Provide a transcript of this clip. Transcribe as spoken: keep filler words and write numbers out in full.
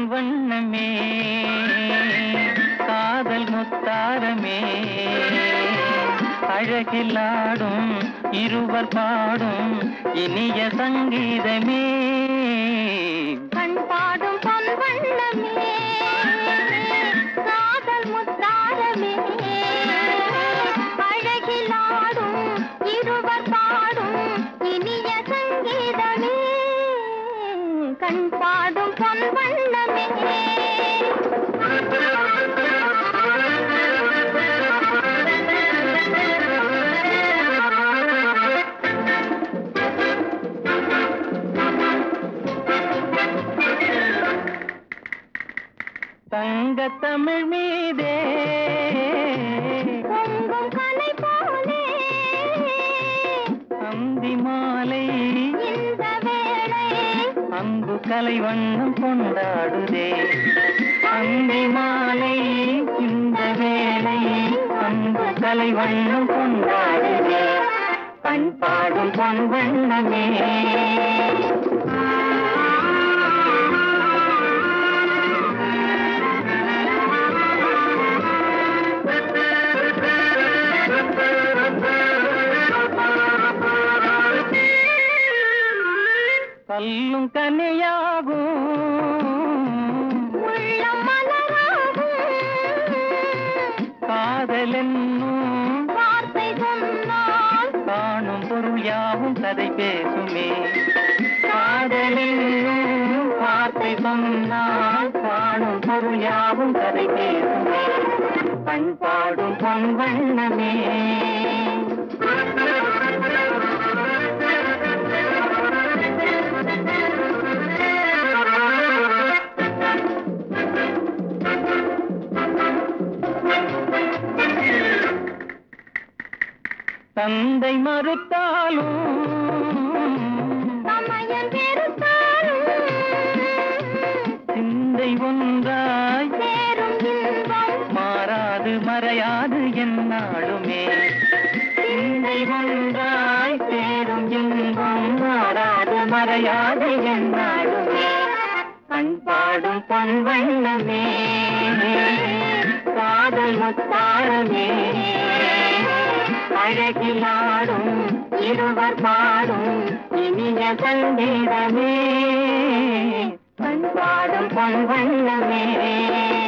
பொன்வண்ணமே காதல் முத்தாரமே அழகிலாடும் இருவர் பாடும் இனிய சங்கீதமே கண் பாடும் பொன்வண்ணமே காதல் முத்தாரமே அழகிலாடும் இருவர் பாடும் இனிய சங்கீதமே கண் பாடும் பொன்வண்ணமே தங்க தமிழ் மீதே பொங்கும் கலை போலே அந்தி மாலை இந்த வேளை அன்பு கலை வண்ணம் கொண்டாடுதே அந்தி மாலை இந்த வேளை அன்பு கலை வண்ணம் கொண்டாடுதே பண்பாடும் பொன்வண்ணமே கல்லும் கனியாகும் உள்ளம் மலராகும் காதல் என்னும் வார்த்தை சொன்னால் காணும் பொருள் யாவும் கதை பேசுமே காதல் என்னும் வார்த்தை சொன்னால் காணும் பொருள் யாவும் கதை பேசுமே பண்பாடும் பொன்வண்ணமே தந்தை மறுத்தாலும் சமயம் வெறுத்தாலும் சிந்தை ஒன்றாய் சேரும் இன்பம் மாறாது மறையாது என்னாலுமே சிந்தை ஒன்றாய் சேரும் இன்பம் மாறாது மறையாது என்னாலுமே பண்பாடும் பொன்வண்ணமே காதல் முத்தாரமே அழகிலாடும் இருவர் பாடும் இனிய சங்கீதமே பண்பாடும் பொன்வண்ணமே